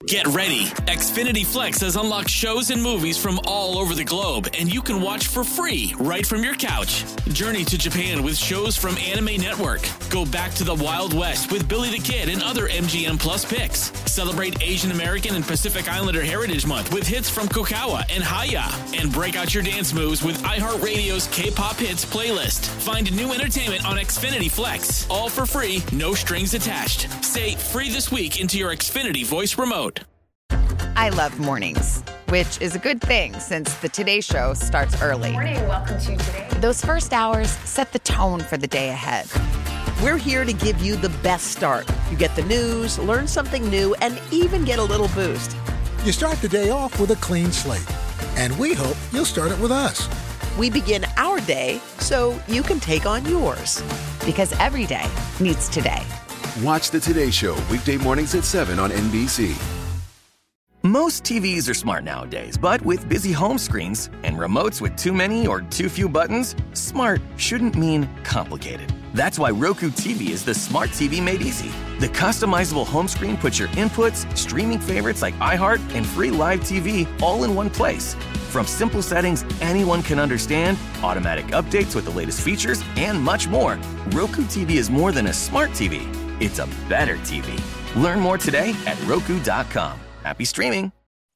Get ready. Xfinity Flex has unlocked shows and movies from all over the globe, and you can watch for free right from your couch. Journey to Japan with shows from Anime Network. Go back to the Wild West with Billy the Kid and other MGM Plus picks. Celebrate Asian American and Pacific Islander Heritage Month with hits from Kokawa and Haya. And break out your dance moves with iHeartRadio's K-pop hits playlist. Find new entertainment on Xfinity Flex. All for free, no strings attached. Say free this week into your Xfinity voice remote. I love mornings, which is a good thing since the Today Show starts early. Good morning, welcome to Today. Those first hours set the tone for the day ahead. We're here to give you the best start. You get the news, learn something new, and even get a little boost. You start the day off with a clean slate, and we hope you'll start it with us. We begin our day so you can take on yours. Because every day needs today. Watch the Today Show weekday mornings at 7 on NBC. Most TVs are smart nowadays, but with busy home screens and remotes with too many or too few buttons, smart shouldn't mean complicated. That's why Roku TV is the smart TV made easy. The customizable home screen puts your inputs, streaming favorites like iHeart, and free live TV all in one place. From simple settings anyone can understand, automatic updates with the latest features, and much more, Roku TV is more than a smart TV. It's a better TV. Learn more today at Roku.com. Happy streaming.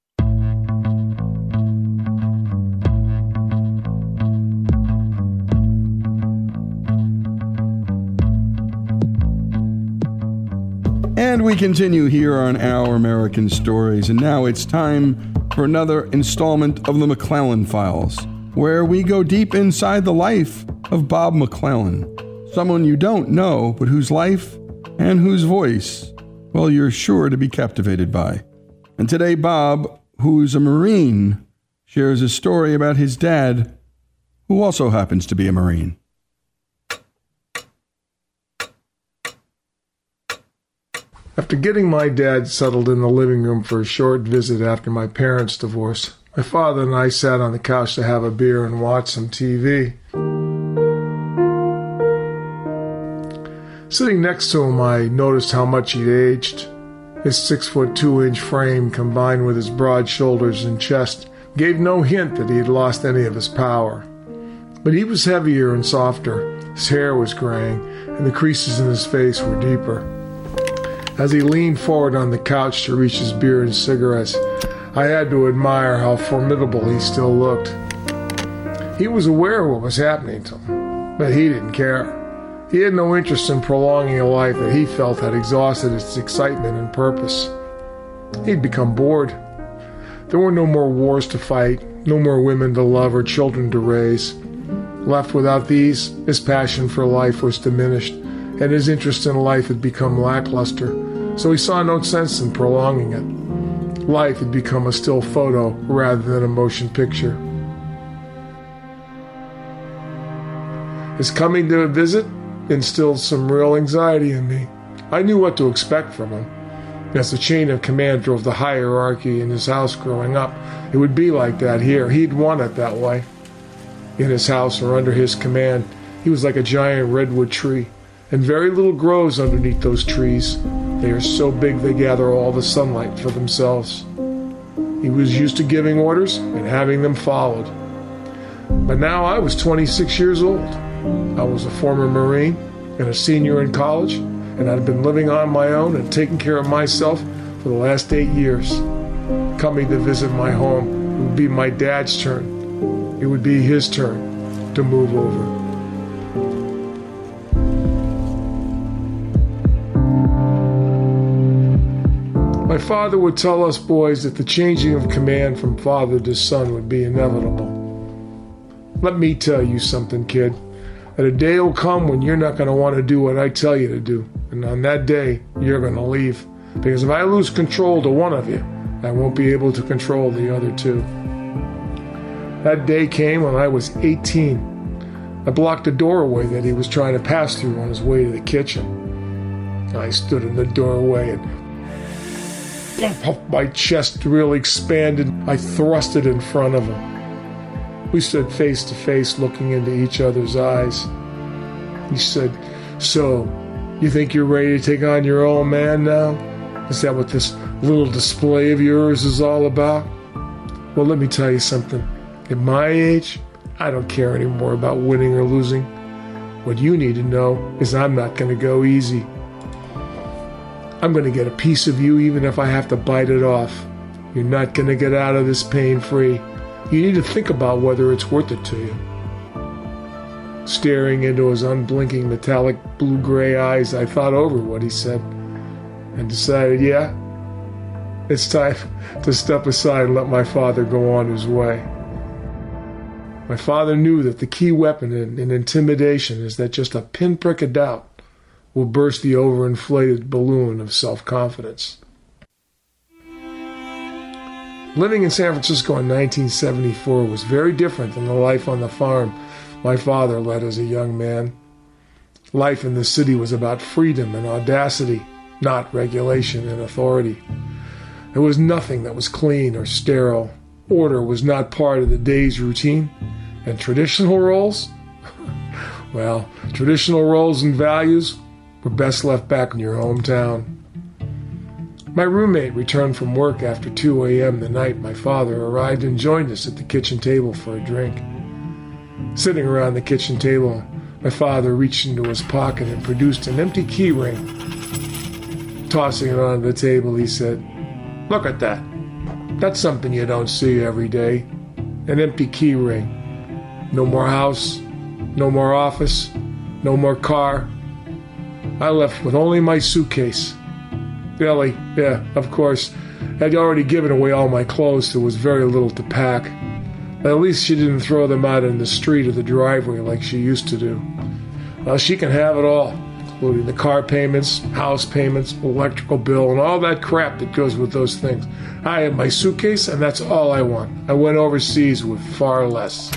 And we continue here on Our American Stories. And now it's time for another installment of the McClellan Files, where we go deep inside the life of Bob McClellan, someone you don't know, but whose life and whose voice, well, you're sure to be captivated by. And today, Bob, who's a Marine, shares a story about his dad, who also happens to be a Marine. After getting my dad settled in the living room for a short visit after my parents' divorce, my father and I sat on the couch to have a beer and watch some TV. Sitting next to him, I noticed how much he'd aged. His 6'2" frame, combined with his broad shoulders and chest, gave no hint that he had lost any of his power. But he was heavier and softer, his hair was graying, and the creases in his face were deeper. As he leaned forward on the couch to reach his beer and cigarettes, I had to admire how formidable he still looked. He was aware of what was happening to him, but he didn't care. He had no interest in prolonging a life that he felt had exhausted its excitement and purpose. He'd become bored. There were no more wars to fight, no more women to love or children to raise. Left without these, his passion for life was diminished, and his interest in life had become lackluster, so he saw no sense in prolonging it. Life had become a still photo rather than a motion picture. His coming to visit instilled some real anxiety in me. I knew what to expect from him. As the chain of command drove the hierarchy in his house growing up, it would be like that here. He'd want it that way. In his house or under his command, he was like a giant redwood tree, and very little grows underneath those trees. They are so big they gather all the sunlight for themselves. He was used to giving orders and having them followed. But now I was 26 years old. I was a former Marine and a senior in college, and I'd been living on my own and taking care of myself for the last 8 years. Coming to visit my home would be my dad's turn. It would be his turn to move over. My father would tell us boys that the changing of command from father to son would be inevitable. Let me tell you something, kid. That a day will come when you're not going to want to do what I tell you to do. And on that day, you're going to leave. Because if I lose control to one of you, I won't be able to control the other two. That day came when I was 18. I blocked a doorway that he was trying to pass through on his way to the kitchen. I stood in the doorway and my chest really expanded. I thrust it in front of him. We stood face to face, looking into each other's eyes. He said, "So, you think you're ready to take on your old man now? Is that what this little display of yours is all about? Well, let me tell you something. At my age, I don't care anymore about winning or losing. What you need to know is I'm not going to go easy. I'm going to get a piece of you even if I have to bite it off. You're not going to get out of this pain-free. You need to think about whether it's worth it to you. Staring into his unblinking metallic blue-gray eyes, I thought over what he said and decided, yeah, it's time to step aside and let my father go on his way. My father knew that the key weapon in intimidation is that just a pinprick of doubt will burst the overinflated balloon of self-confidence. Living in San Francisco in 1974 was very different than the life on the farm my father led as a young man. Life in the city was about freedom and audacity, not regulation and authority. There was nothing that was clean or sterile. Order was not part of the day's routine. And traditional roles? Well, traditional roles and values were best left back in your hometown. My roommate returned from work after 2 a.m. the night my father arrived and joined us at the kitchen table for a drink. Sitting around the kitchen table, my father reached into his pocket and produced an empty key ring. Tossing it onto the table, he said, "Look at that. That's something you don't see every day. An empty key ring. No more house, no more office, no more car. I left with only my suitcase." Ellie, yeah, of course, had already given away all my clothes, so there was very little to pack. But at least she didn't throw them out in the street or the driveway like she used to do. Well, she can have it all, including the car payments, house payments, electrical bill, and all that crap that goes with those things. I have my suitcase, and that's all I want. I went overseas with far less.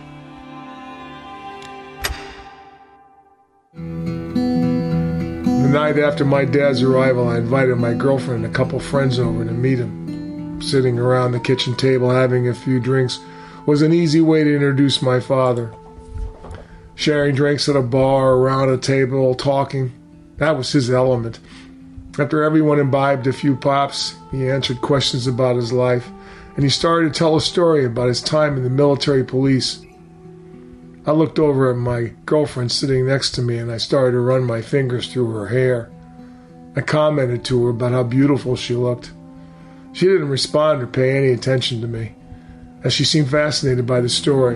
The night after my dad's arrival, I invited my girlfriend and a couple friends over to meet him. Sitting around the kitchen table having a few drinks was an easy way to introduce my father. Sharing drinks at a bar, around a table, talking, that was his element. After everyone imbibed a few pops, he answered questions about his life, and he started to tell a story about his time in the military police. I looked over at my girlfriend sitting next to me, and I started to run my fingers through her hair. I commented to her about how beautiful she looked. She didn't respond or pay any attention to me, as she seemed fascinated by the story.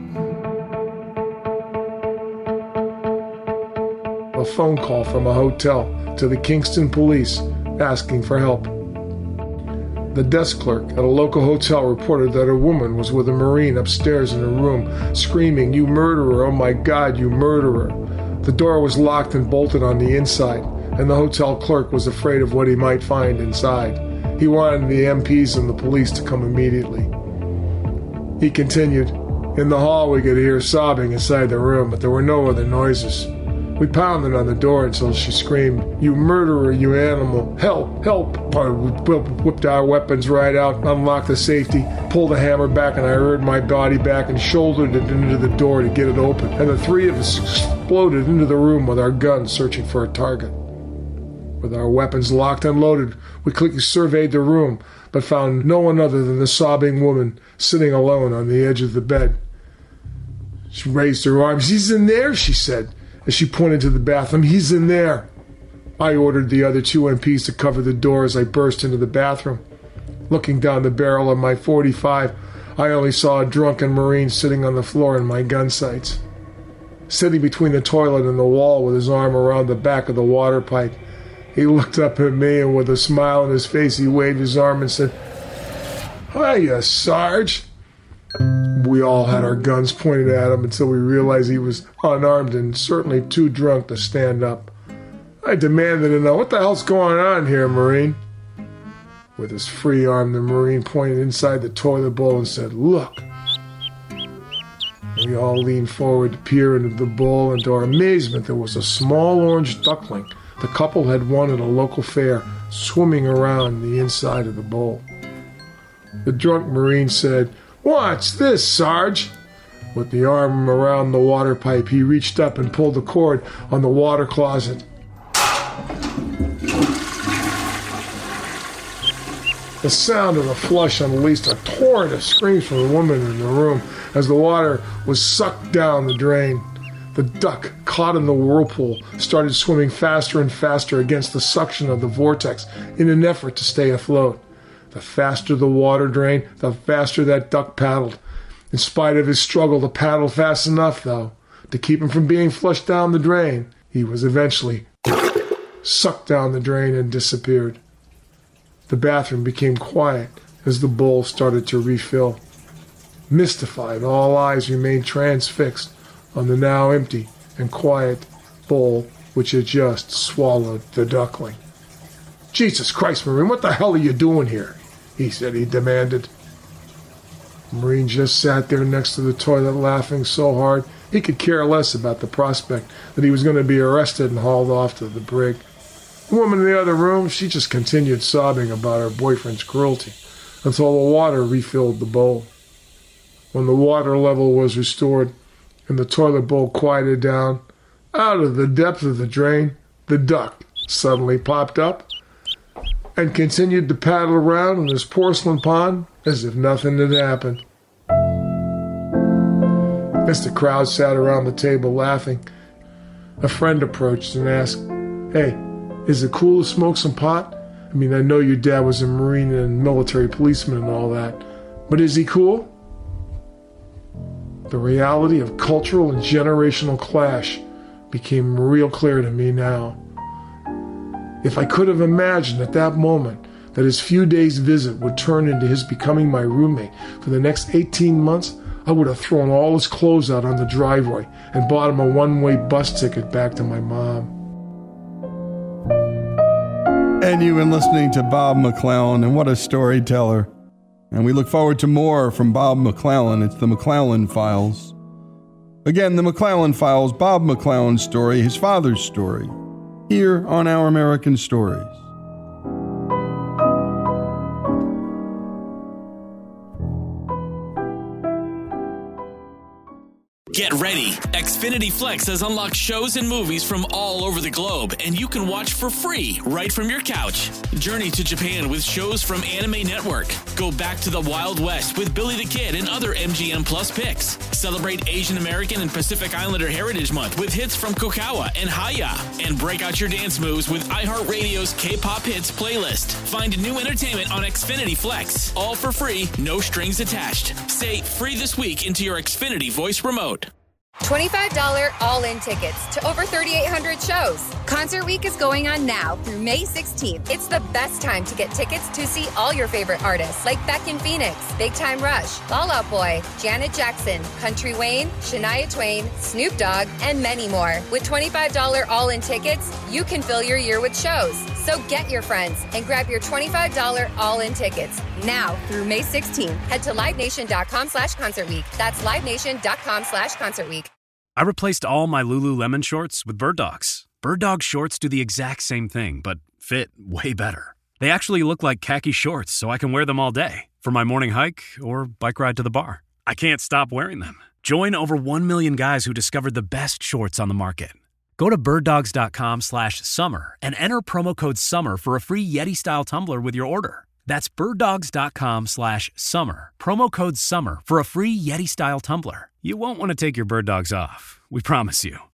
A phone call from a hotel to the Kingston police asking for help. The desk clerk at a local hotel reported that a woman was with a Marine upstairs in her room, screaming, "You murderer, oh my God, you murderer." The door was locked and bolted on the inside, and the hotel clerk was afraid of what he might find inside. He wanted the MPs and the police to come immediately. He continued, "In the hall we could hear sobbing inside the room, but there were no other noises. We pounded on the door until she screamed, 'You murderer, you animal! Help! Help!' We whipped our weapons right out, unlocked the safety, pulled the hammer back, and I reared my body back and shouldered it into the door to get it open. And the three of us exploded into the room with our guns, searching for a target. With our weapons locked and loaded, we quickly surveyed the room, but found no one other than the sobbing woman sitting alone on the edge of the bed. She raised her arms. 'He's in there,' she said, as she pointed to the bathroom. 'He's in there.' I ordered the other two MPs to cover the door as I burst into the bathroom. Looking down the barrel of my .45, I only saw a drunken Marine sitting on the floor in my gun sights. Sitting between the toilet and the wall with his arm around the back of the water pipe, he looked up at me, and with a smile on his face, he waved his arm and said, "Hiya, Sarge." We all had our guns pointed at him until we realized he was unarmed and certainly too drunk to stand up. I demanded to know, "What the hell's going on here, Marine?" With his free arm, the Marine pointed inside the toilet bowl and said, "Look." We all leaned forward to peer into the bowl, and to our amazement, there was a small orange duckling the couple had won at a local fair, swimming around the inside of the bowl. The drunk Marine said, "What's this, Sarge?" With the arm around the water pipe, he reached up and pulled the cord on the water closet. The sound of the flush unleashed a torrent of screams from the woman in the room as the water was sucked down the drain. The duck, caught in the whirlpool, started swimming faster and faster against the suction of the vortex in an effort to stay afloat. The faster the water drained, the faster that duck paddled. In spite of his struggle to paddle fast enough, though, to keep him from being flushed down the drain, he was eventually sucked down the drain and disappeared. The bathroom became quiet as the bowl started to refill. Mystified, all eyes remained transfixed on the now empty and quiet bowl which had just swallowed the duckling. "Jesus Christ, Maureen, what the hell are you doing here?" he demanded. Maureen just sat there next to the toilet laughing so hard he could care less about the prospect that he was going to be arrested and hauled off to the brig. The woman in the other room, she just continued sobbing about her boyfriend's cruelty until the water refilled the bowl. When the water level was restored and the toilet bowl quieted down, out of the depth of the drain, the duck suddenly popped up and continued to paddle around in his porcelain pond as if nothing had happened. As the crowd sat around the table laughing, a friend approached and asked, "Hey, is it cool to smoke some pot? I mean, I know your dad was a Marine and military policeman and all that, but is he cool?" The reality of cultural and generational clash became real clear to me now. If I could have imagined at that moment that his few days' visit would turn into his becoming my roommate for the next 18 months, I would have thrown all his clothes out on the driveway and bought him a one-way bus ticket back to my mom. And you've been listening to Bob McClellan, and what a storyteller. And we look forward to more from Bob McClellan. It's the McClellan Files. Again, the McClellan Files, Bob McClellan's story, his father's story, here on Our American Stories. Get ready. Xfinity Flex has unlocked shows and movies from all over the globe, and you can watch for free right from your couch. Journey to Japan with shows from Anime Network. Go back to the Wild West with Billy the Kid and other MGM Plus picks. Celebrate Asian American and Pacific Islander Heritage Month with hits from Kokawa and Haya. And break out your dance moves with iHeartRadio's K-Pop Hits playlist. Find new entertainment on Xfinity Flex. All for free, no strings attached. Say free this week into your Xfinity voice remote. $25 all-in tickets to over 3,800 shows. Concert Week is going on now through May 16th. It's the best time to get tickets to see all your favorite artists like Beck and Phoenix, Big Time Rush, Fall Out Boy, Janet Jackson, Country Wayne, Shania Twain, Snoop Dogg, and many more. With $25 all-in tickets, you can fill your year with shows. So get your friends and grab your $25 all-in tickets now through May 16th. Head to LiveNation.com/ConcertWeek. That's LiveNation.com/ConcertWeek. I replaced all my Lululemon shorts with Bird Dogs. Bird Dog shorts do the exact same thing, but fit way better. They actually look like khaki shorts, so I can wear them all day for my morning hike or bike ride to the bar. I can't stop wearing them. Join over 1 million guys who discovered the best shorts on the market. Go to birddogs.com/summer and enter promo code SUMMER for a free Yeti-style tumbler with your order. That's birddogs.com/summer. Promo code SUMMER for a free Yeti-style tumbler. You won't want to take your Bird Dogs off. We promise you.